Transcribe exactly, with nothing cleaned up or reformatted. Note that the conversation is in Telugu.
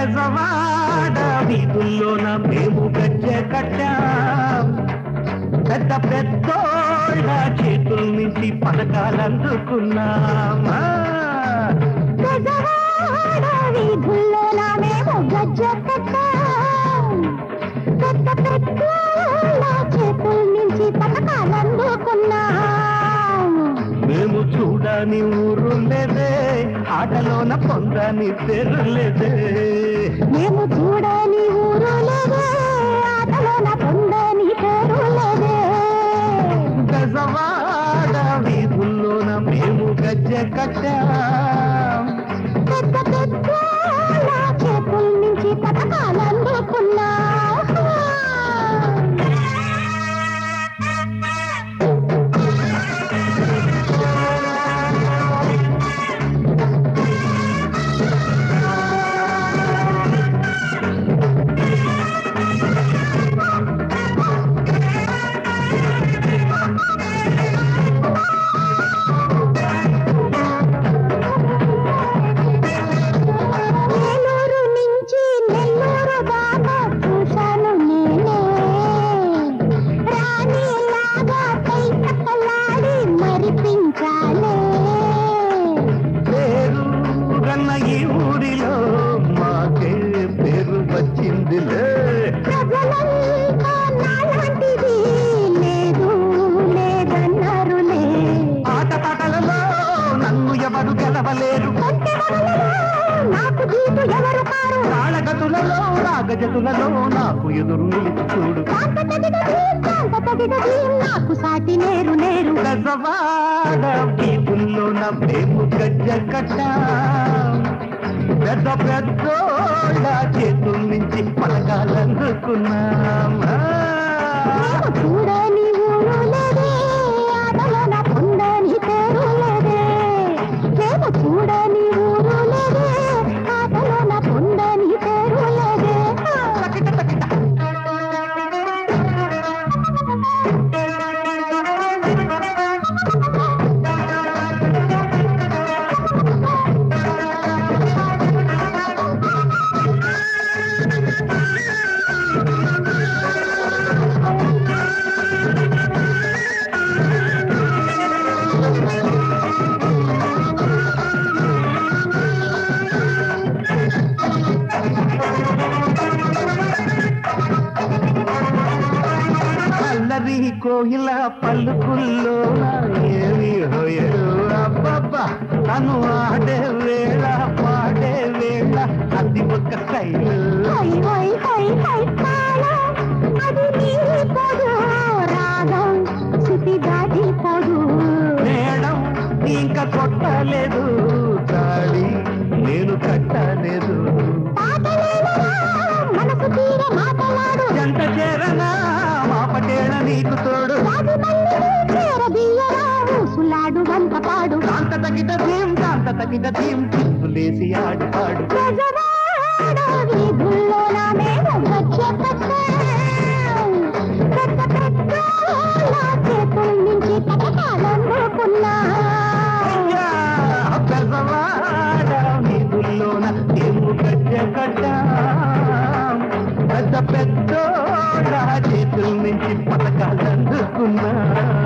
బెజవాడ వీధుల్లోన మేము గజ్జె కట్టాం, పెద్ద పెద్దోళ్ళ చేతుల నుంచి పథకాలు అందుకున్నామా. బెజవాడ వీధుల్లోన మేము గజ్జె కట్టాం, పెద్ద పెద్దోళ్ళ చేతుల నుంచి పథకాలు అందుకున్నాం. మేము చూడని ఊరు లేదే, ఆటలోన పొందని పేరు లేదే. మేము చూడని ఊరు లేదే, ఆటలోన పొందని పేరు లేదే. బెజవాడ వీధుల్లోన మేము గజ్జె కట్టాం, పెద్ద పెద్ద చేతుల నుంచి పథకాలు అందుకున్నాం. ఈ ఊరిలో మాకే పేరు వచ్చిందిలే. ఆట పాటలలో నన్ను ఎవరు గెలవలేరు, నాకు జీటు ఎవరు కారు, రాళగతులలో రాగజతులలో నాకు ఎదురు నిలిచి చూడు. నాకు సాటి నేరు నేరు. బెజవాడ వీధుల్లోన మేము గజ్జె కట్టాం, పెద్ద పెద్దోళ్ళ చేతుల నుంచి పథకాలు అందుకున్నామా. చూడని ఊరు లేదే, ఆటలోన పొందని పేరు లేదే. మేము చూడని ఊరు లేదే, ఆటలోన పొందని పేరు లేదే. అల్లరి కోయిల పలుకుల్లో ఏమి హోయరు అబ్బబ్బా, తను ఆడే వేళ పాడే వేళ అది ఒక శైలు. హై హై హై హై తాళం, అది నీపోదు రాగం, శృతి దాటిపోదు. మేడం ఇంకా కొట్టలేదు తాళి, నేను కట్టలేదు. మనసు తీర మాటలాడు, జంట చేరనా మా పటేళ నీకు తోడు. సులాడు వంత పాడు, కాంత తగిట ధీం కాంత తగిట ధీం చిందులేసి ఆడి పాడు. బెజవాడ వీధుల్లోన మేము గజ్జె కట్టాం, పెద్ద పెద్దోళ్ళ చేతుల నుంచి పథకాలు అందుకున్నాం. అయ్యా బెజవాడ వీధుల్లోన మేము గజ్జె కట్టాం, పెద్ద పెద్దోళ్ళ చేతుల నుంచి పథకాలు అందుకున్నాం.